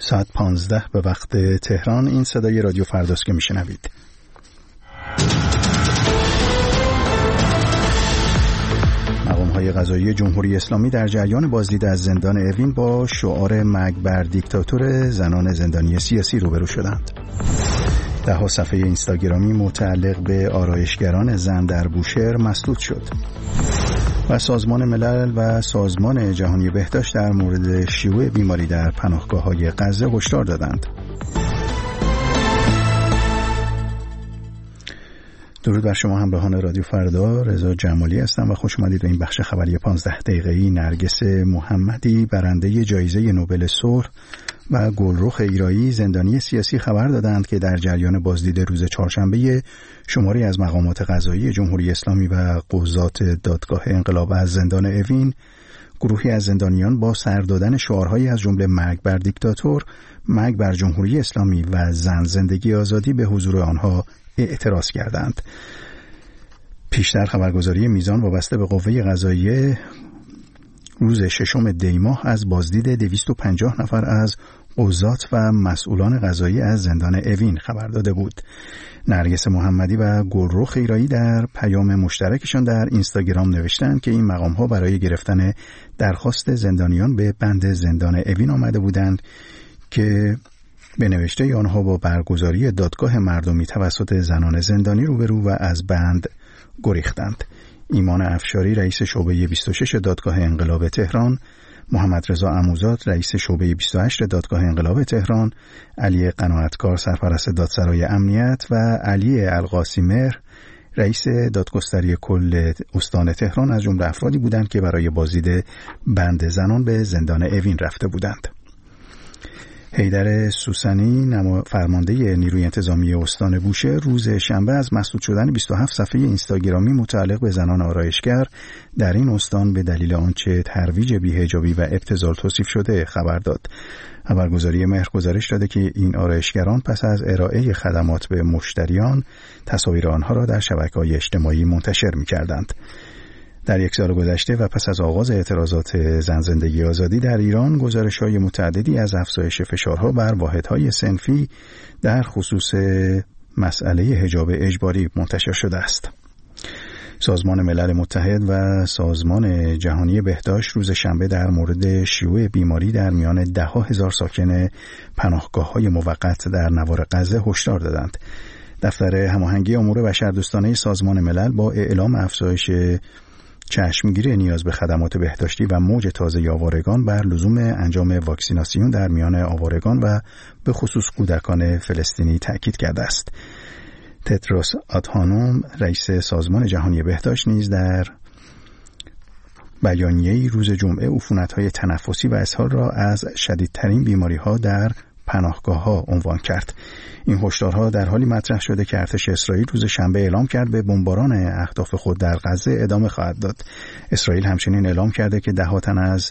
ساعت 15 به وقت تهران. این صدای رادیو فرداست که میشنوید. مقام‌های قضایی جمهوری اسلامی در جریان بازدید از زندان اوین با شعار مرگ بر دیکتاتور زنان زندانی سیاسی روبرو شدند. ده‌ها صفحه اینستاگرامی متعلق به آرایشگران زن در بوشهر مسدود شد. و سازمان ملل و سازمان جهانی بهداشت در مورد شیوع بیماری در پناهگاه‌های غزه هشدار دادند. درود بر شما همراهان رادیو فردا، رضا جمالی هستم و خوش اومدید به این بخش خبری 15 دقیقه‌ای. نرگس محمدی برنده جایزه نوبل صلح و گلرخ ایرایی زندانی سیاسی خبر دادند که در جریان بازدید روز چهارشنبه شماری از مقامات قضایی جمهوری اسلامی و قضات دادگاه انقلاب از زندان اوین، گروهی از زندانیان با سر دادن شعارهایی از جمله مرگ بر دیکتاتور، مرگ بر جمهوری اسلامی و زن زندگی آزادی به حضور آنها اعتراض کردند. پیشتر خبرگزاری میزان وابسته به قوه قضاییه روز 6 دی ماه از بازدید 250 نفر از قضات و مسئولان قضایی از زندان اوین خبر داده بود. نرگس محمدی و گلرخ ایرایی در پیام مشترکشان در اینستاگرام نوشتند که این مقام‌ها برای گرفتن درخواست زندانیان به بند زندان اوین آمده بودند که به نوشته آنها با برگزاری دادگاه مردمی توسط زنان زندانی روبرو و از بند گریختند. ایمان افشاری رئیس شعبه 26 دادگاه انقلاب تهران، محمد رضا عموزاد رئیس شعبه 28 دادگاه انقلاب تهران، علی قناعتکار سرپرست دادسرای امنیت و علی القاسیمهر رئیس دادگستری کل استان تهران از جمله افرادی بودند که برای بازدید بند زنان به زندان اوین رفته بودند. حیدر سوسنی فرمانده نیروی انتظامی استان بوشهر روز شنبه از مسدود شدن 27 صفحه اینستاگرامی متعلق به زنان آرایشگر در این استان به دلیل آنچه ترویج بی‌حجابی و ابتذال توصیف شده خبر داد. خبرگزاری مهر گزارش داده که این آرایشگران پس از ارائه خدمات به مشتریان تصاویر آنها را در شبکه‌های اجتماعی منتشر می‌کردند. در یک سال گذشته و پس از آغاز اعتراضات زن زندگی آزادی در ایران، گزارش‌های متعددی از افزایش فشارها بر واحدهای صنفی در خصوص مسئله حجاب اجباری منتشر شده است. سازمان ملل متحد و سازمان جهانی بهداشت روز شنبه در مورد شیوع بیماری در میان 10,000 ساکن پناهگاه‌های موقت در نوار غزه هشدار دادند. دفتر هماهنگی امور بشردوستانه سازمان ملل با اعلام افزایش چشمگیری نیاز به خدمات بهداشتی و موج تازه آوارگان بر لزوم انجام واکسیناسیون در میان آوارگان و به خصوص کودکان فلسطینی تأکید کرده است. تدروس آدهانوم رئیس سازمان جهانی بهداشت نیز در بیانیه‌ای روز جمعه عفونت‌های تنفسی و اسهال را از شدیدترین بیماری‌ها در پناهگاه‌ها عنوان کرد. این هشدارها در حالی مطرح شده که ارتش اسرائیل روز شنبه اعلام کرد به بمباران اهداف خود در غزه ادامه خواهد داد. اسرائیل همچنین اعلام کرده که 10 تن از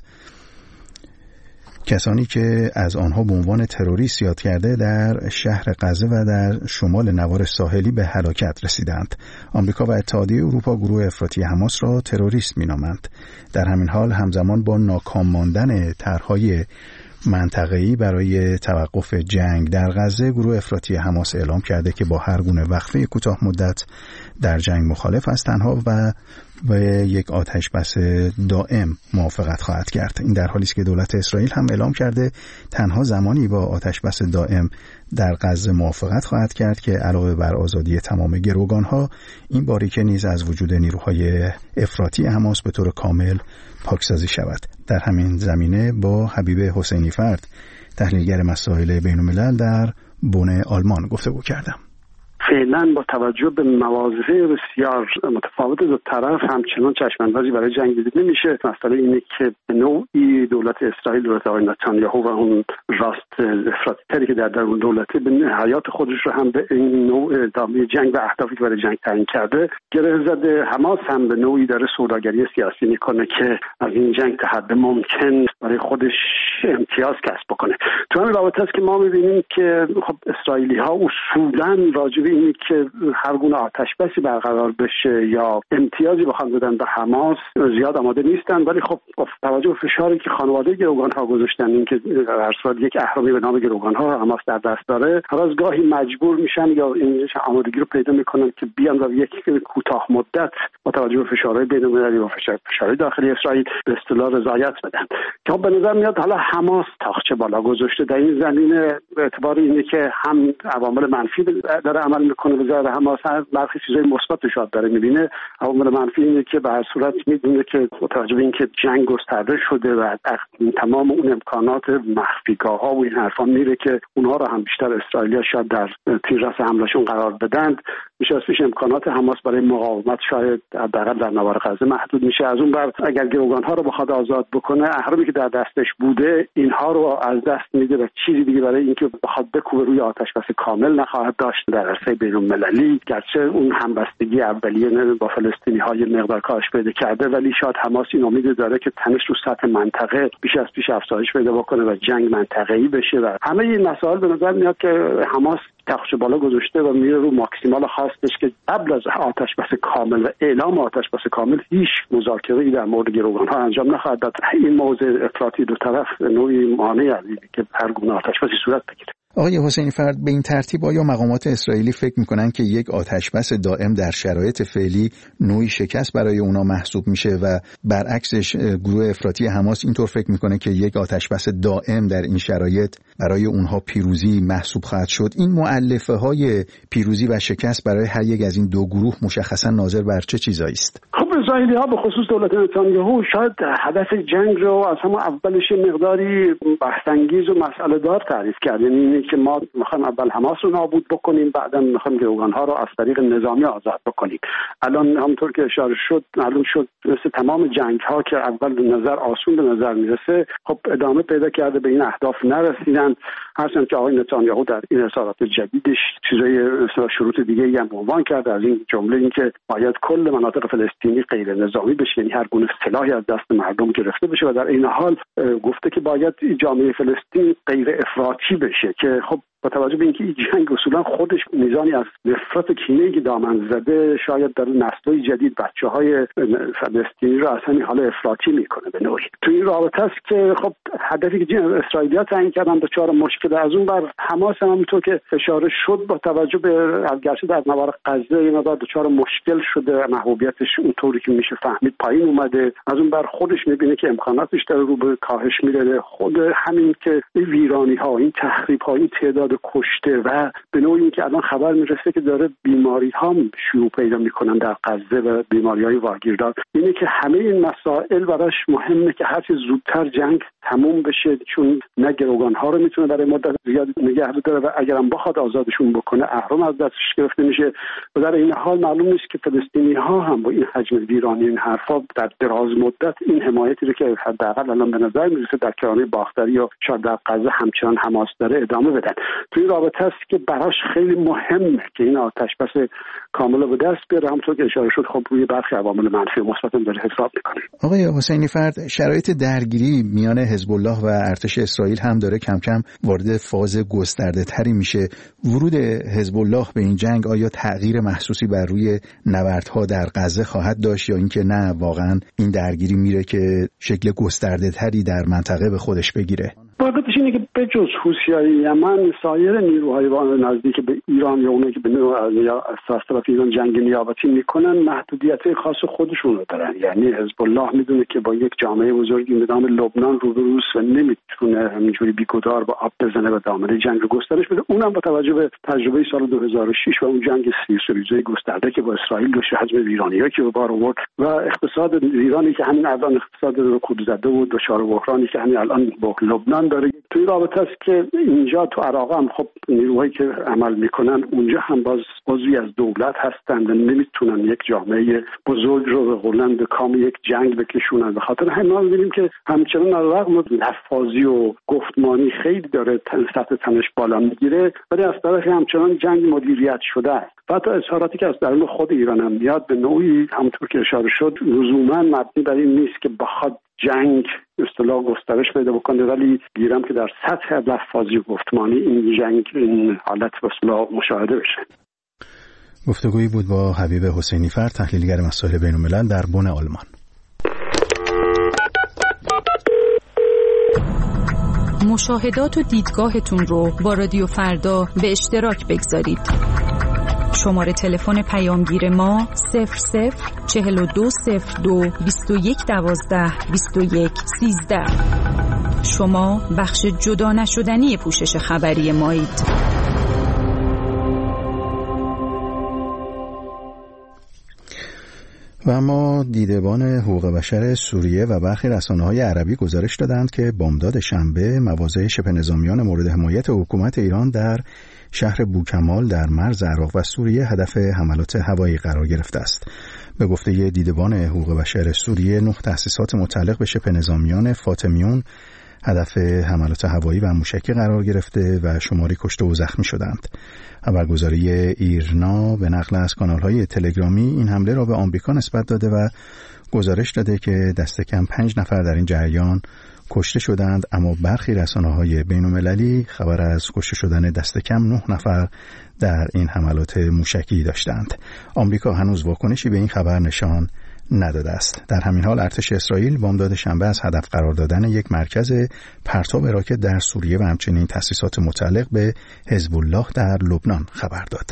کسانی که از آنها به عنوان تروریست یاد کرده در شهر غزه و در شمال نوار ساحلی به هلاکت رسیدند. آمریکا و اتحادیه اروپا گروه افراطی حماس را تروریست می‌نامند. در همین حال همزمان با ناکام ماندن طرح‌های منطقه‌ای برای توقف جنگ در غزه، گروه افراطی حماس اعلام کرده که با هر گونه وقفه کوتاه مدت در جنگ مخالف است تنها و یک آتش بس دائم موافقت خواهد کرد. این در حالی است که دولت اسرائیل هم اعلام کرده تنها زمانی با آتش بس دائم در غزه موافقت خواهد کرد که علاوه بر آزادی تمام گروگان‌ها، این باریکه نیز از وجود نیروهای افراطی حماس به طور کامل پاکسازی شود. در همین زمینه با حبیب حسینی فرد، تحلیلگر مسائل بین‌الملل در بن آلمان گفتگو کردم. فعلا با توجه به مواضع بسیار متفاوت دو طرف همچنان چشم‌اندازی برای جنگ دیده نمیشه. مسئله اینه که به نوعی دولت اسرائیل، دولت آقای نتانیاهو و اون راست افراطی‌تری که در درون دولته به حیات خودش رو هم به این نوع ادامه جنگ و اهدافی که برای جنگ تعیین کرده گره زده. حماس هم به نوعی داره سوداگری سیاسی میکنه که از این جنگ تا حد ممکن برای خودش امتیاز کسب بکنه. تو همین رابطه است که ما می‌بینیم که خب اسرائیلی‌ها اصولاً راجع به این اینی که هر گونه آتش بسی برقرار بشه یا امتیازی بخوان بدن به حماس زیاد آماده نیستن. ولی خب با توجه به فشاری که خانواده گروگان‌ها گذاشتن، این که در صورت یک اهرامی به نام گروگان‌ها حماس در دست داره، هر از گاهی مجبور میشن یا این آمادگی رو پیدا میکنن که بیان و یک کوتاه مدت با توجه به فشارهای بین‌المللی و فشارهای داخلی اسرائیل به اصطلاح رضایت بدن. که به نظر میاد حالا حماس تاخچه بالا گذاشته در این زمینه، به اعتبار اینه که هم عوامل منفی داره عمل میکنه به ضرر حماس، برخی چیزای مثبت شاید داره میبینه. عوامل منفی اینه که به هر صورت میدونه که با توجه به اینکه جنگ گسترده شده و تمام اون امکانات مخفیگاه‌ها و این حرفا میره که اونها رو هم بیشتر اسرائیلی‌ها شاید در تیررس حملهشون قرار بدن، میشه پیش امکانات حماس برای مقاومت شاید حداقل در نوار غزه محدود میشه. از اون بر اگر گروگان‌ها رو بخواد آزاد بکنه، اهرامی که در دستش بوده اینها رو از دست میده و چیزی دیگه برای اینکه بخواد بکوبه روی آتش بس کامل نخواهد داشت در عرصه بین‌المللی. گرچه اون همبستگی اولیه با فلسطینی‌ها مقدار کاهش پیدا کرده، ولی شاید حماس این امید داره که تنش رو سطح منطقه بیش از پیش افزایش پیدا بکنه و جنگ منطقه‌ای بشه. و همه این مسائل به نظر میاد که حماس تخش بالا گذاشته و میره رو ماکسیمال خواستش که قبل از آتش بس کامل و اعلام آتش بس کامل هیچ مذاکره‌ای در مورد گروگان‌ها انجام نخواهد داد. این موضع افراطی دو طرف نوعی مانع از اینه که هر گونه آتش بسی صورت بگیره. آقای حسینی فرد، به این ترتیب آیا مقامات اسرائیلی فکر میکنن که یک آتشبس دائم در شرایط فعلی نوعی شکست برای اونا محسوب میشه و برعکسش گروه افراطی حماس اینطور فکر میکنه که یک آتشبس دائم در این شرایط برای اونها پیروزی محسوب خواهد شد؟ این مؤلفه های پیروزی و شکست برای هر یک از این دو گروه مشخصا ناظر بر چه چیزایی است؟ خب اسرائیلی‌ها به خصوص دولت نتانیاهو شاید هدف جنگ رو از همون اولش مقداری بحث‌انگیز و مسئله‌دار تعریف کرد. یعنی که ما می‌خوایم اول حماس رو نابود بکنیم، بعداً می‌خوایم گروگان‌ها رو از طریق نظامی آزاد بکنیم. الان همونطور که اشاره شد معلوم شد مثل تمام جنگ‌ها که اول به نظر آسون به نظر میرسه، خب ادامه پیدا کرده، به این اهداف نرسیدن. هرچند که آقای نتانیاهو در این اظهارات جدیدش چیزای مثلا شروط دیگه‌ای هم عنوان کرده، از این جمله اینکه باید کل مناطق فلسطینی غیر نظامی بشه، یعنی هر گونه سلاحی از دست مردم گرفته بشه، و در این حال گفته که باید جامعه فلسطین غیر افراطی بشه که خب با توجه به اینکه این جنگ اصولا خودش میزانی از نفرت و کینه‌ای که دامن زده، شاید در نسل‌های جدید بچه‌های فلسطینی رو اصلا حالا افراطی میکنه به نوعی. تو این رابطه است که خب هدفی که اسرائیلی‌ها تعیین کردن دچار مشکل. از اون بر حماس هم همونطور که اشاره شد با توجه به گرچه در نوار غزه این مقدار دچار مشکل شده، محبوبیتش اونطوری که میشه فهمید پایین اومده. از اون بر خودش میبینه که امکاناتش داره رو به کاهش میره. خود همین که ویرانی‌ها، این تخریب‌ها، این تعداد کشته و به نوعی این که الان خبر میرسه که داره بیماری‌ها شروع پیدا میکنن در غزه و بیماری‌های واگیردار، اینه که همه این مسائل براش مهمه که هر چه زودتر جنگ تموم بشه، چون نه گروگان‌ها رو میتونه برای مدت زیاد نگه داره و اگرم بخواد آزادشون بکنه اهرم از دستش گرفته میشه. و در این حال معلوم نیست که فلسطینی‌ها هم با این حجم ویرانی این حرفا در دراز مدت این حمایتی رو که حداقل الان به نظر میرسه در کرانه باختری و شاید در غزه همچنان حماس داره ادامه بدن. تو این رابطه است که براش خیلی مهمه که این آتشبس کامل به دست بیاره. همونطور که اشاره شد خب روی برخی عوامل منفی و مثبت هم داره حساب میکنه. آقای حسینی فرد، شرایط درگیری میان حزب الله و ارتش اسرائیل هم داره کم کم وارد فاز گسترده تری میشه. ورود حزب الله به این جنگ آیا تغییر محسوسی بر روی نبردها در غزه خواهد داشت یا اینکه نه واقعا این درگیری میره که شکل گسترده تری در منطقه به خودش بگیره؟ واقعیتش اینه که به جز حوثی‌های یمن سایر نیروهای نزدیک به ایران یا اونایی که به نوع از طرف ایران جنگ نیابتی میکنن محدودیت‌های خاص خودشون رو دارن. یعنی حزب الله میدونه که با یک جامعه بزرگی به نام لبنان روبروست و نمیتونه همینجوری بی‌گدار با آب بزنه و دامنه جنگ رو گسترش بده. اونم با توجه به تجربه سال 2006 و اون جنگ سیریزای گسترده که با اسرائیل داشت، حجم ویرانی‌هایی که به بار آورد و اقتصاد ایرانی که همین الان اقتصاد رکود زده و دچار بحرانی که همین الان با لبنان داره. توی رابطه است که اینجا تو عراق هم خب نیروهایی که عمل میکنن اونجا هم باز عضوی از دولت هستند و نمیتونن یک جامعه بزرگ رو به قولن به کام یک جنگ بکشونن. به خاطر همین ما می‌بینیم که همچنان علیرغم لفاظی و گفتمانی خیلی داره سطح تنش بالا میگیره، ولی از طرفی همچنان جنگ مدیریت شده است. و حتی اظهاراتی که از درون خود ایران هم میاد به نوعی همونطور که اشاره شد لزوما مبنی بر این نیست که بخواد جنگ اصطلاح گسترش پیدا بکنه، ولی گیرم که در سطح لفاظی و گفتمانی این جنگ این حالت به اصطلاح مشاهده بشه. گفتگویی بود با حبیب حسینیفر، تحلیلگر مسائل بین‌الملل در بن آلمان. مشاهدات و دیدگاهتون رو با رادیو فردا به اشتراک بگذارید. شماره تلفن پیامگیر ما 004202 2112 2113. شما بخش جدا نشدنی پوشش خبری مایید. و اما دیدبان حقوق بشر سوریه و برخی رسانه‌های عربی گزارش دادند که بامداد شنبه مواضع شبه نظامیان مورد حمایت حکومت ایران در شهر بوکمال در مرز عراق و سوریه هدف حملات هوایی قرار گرفته است. به گفته دیدبان حقوق بشر سوریه، 9 تأسیسات متعلق به شبه نظامیان فاطمیون هدف حملات هوایی و موشکی قرار گرفته و شماری کشته و زخمی شدند. خبرگزاری ایرنا به نقل از کانال‌های تلگرامی این حمله را به آمریکا نسبت داده و گزارش داده که دست کم 5 نفر در این جریان کشته شدند، اما برخی رسانه‌های بین‌المللی خبر از کشته شدن دست کم 9 نفر در این حملات موشکی داشتند. آمریکا هنوز واکنشی به این خبر نشان نداده است. در همین حال ارتش اسرائیل بامداد شنبه از هدف قرار دادن یک مرکز پرتاب راکت در سوریه و همچنین تأسیسات متعلق به حزب الله در لبنان خبر داد.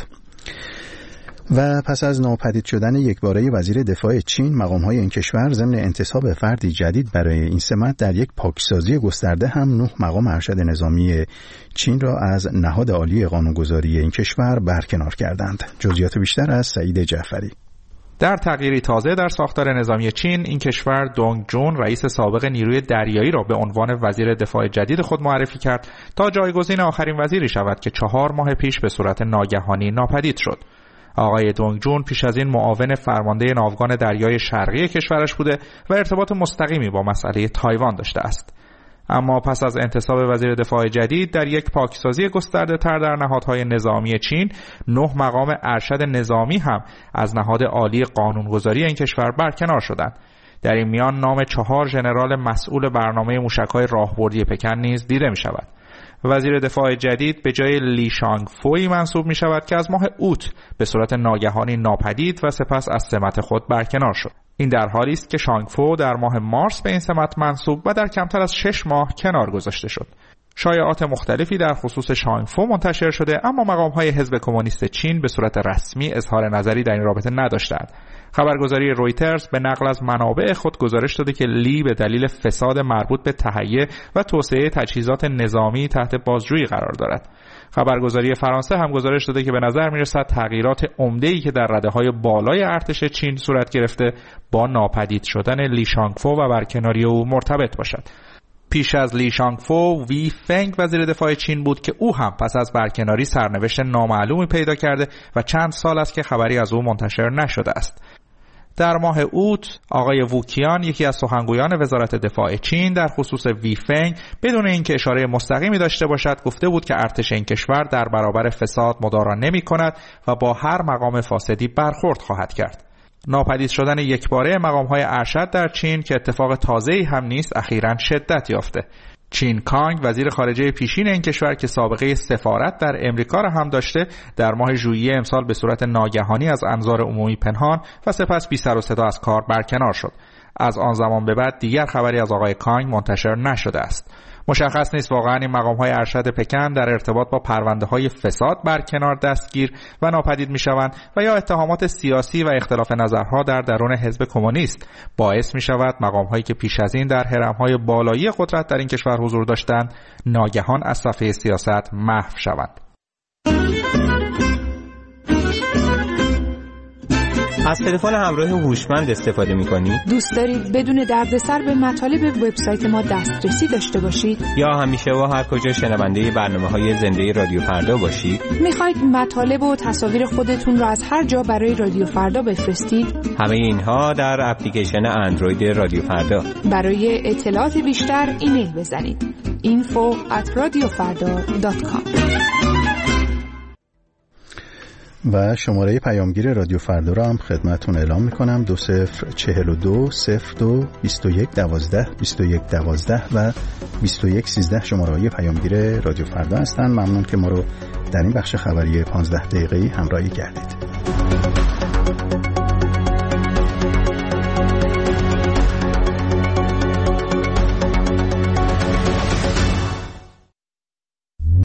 و پس از ناپدید شدن یکباره وزیر دفاع چین، مقام‌های این کشور ضمن انتصاب فردی جدید برای این سمت در یک پاکسازی گسترده هم 9 مقام ارشد نظامی چین را از نهاد عالی قانونگذاری این کشور برکنار کردند. جزئیات بیشتر از سعید جعفری. در تغییری تازه در ساختار نظامی چین، این کشور دونگ جون رئیس سابق نیروی دریایی را به عنوان وزیر دفاع جدید خود معرفی کرد تا جایگزین آخرین وزیری شود که 4 ماه پیش به صورت ناگهانی ناپدید شد. آقای دونگ جون پیش از این معاون فرمانده ناوگان دریای شرقی کشورش بوده و ارتباط مستقیمی با مسئله تایوان داشته است. اما پس از انتصاب وزیر دفاع جدید در یک پاکسازی گسترده تر در نهادهای نظامی چین، 9 مقام ارشد نظامی هم از نهاد عالی قانونگذاری این کشور برکنار شدند. در این میان نام 4 ژنرال مسئول برنامه موشک‌های راهبردی پکن نیز دیده می شود. وزیر دفاع جدید به جای لی شانگ فوی منصوب می شود که از ماه اوت به صورت ناگهانی ناپدید و سپس از سمت خود برکنار شد. این در حالی است که شانگ فو در ماه مارس به این سمت منصوب و در کمتر از 6 ماه کنار گذاشته شد. شایعات مختلفی در خصوص شانگ فو منتشر شده، اما مقام‌های حزب کمونیست چین به صورت رسمی اظهار نظری در این رابطه نداشتند. خبرگزاری رویترز به نقل از منابع خود گزارش داده که لی به دلیل فساد مربوط به تهیه و توسعه تجهیزات نظامی تحت بازجویی قرار دارد. خبرگزاری فرانسه هم گزارش داده که به نظر می‌رسد تغییرات عمده‌ای که در رده‌های بالای ارتش چین صورت گرفته با ناپدید شدن لی شانگ فو و برکناری او مرتبط باشد. پیش از لی شانگ فو، وی فنگ وزیر دفاع چین بود که او هم پس از برکناری سرنوشت نامعلومی پیدا کرده و چند سال است که خبری از او منتشر نشده است. در ماه اوت، آقای ووکیان، یکی از سخنگویان وزارت دفاع چین، در خصوص وی فنگ بدون اینکه اشاره مستقیمی داشته باشد گفته بود که ارتش این کشور در برابر فساد مدارا نمی‌کند و با هر مقام فاسدی برخورد خواهد کرد. ناپدید شدن یکباره مقام‌های ارشد در چین که اتفاق تازه‌ای هم نیست، اخیراً شدت یافته. چین کانگ وزیر خارجه پیشین این کشور که سابقه سفارت در امریکا را هم داشته، در ماه ژوئیه امسال به صورت ناگهانی از انظار عمومی پنهان و سپس بی سر و صدا از کار برکنار شد. از آن زمان به بعد دیگر خبری از آقای کانگ منتشر نشده است. مشخص نیست واقعا این مقام‌های ارشد پکن در ارتباط با پرونده‌های فساد برکنار دستگیر و ناپدید می‌شوند و یا اتهامات سیاسی و اختلاف نظرها در درون حزب کمونیست باعث می‌شود مقام‌هایی که پیش از این در هرم‌های بالایی قدرت در این کشور حضور داشتند ناگهان از صفحه سیاست محو شوند. از تلفن همراه هوشمند استفاده می‌کنید؟ دوست دارید بدون دردسر به مطالب وبسایت ما دسترسی داشته باشید؟ یا همیشه و هر کجا شنونده برنامه‌های زنده رادیو فردا باشید؟ می‌خواید مطالب و تصاویر خودتون را از هر جا برای رادیو فردا بفرستید؟ همه اینها در اپلیکیشن اندروید رادیو فردا. برای اطلاعات بیشتر ایمیل بزنید info@radiofarda.com. و شماره پیامگیر رادیو فردا را هم خدمتون اعلام میکنم 2042 02 21 12 21 12 و 21 13 شماره پیامگیر رادیو فردا هستند. ممنون که ما رو در این بخش خبری 15 دقیقه‌ای همراهی کردید.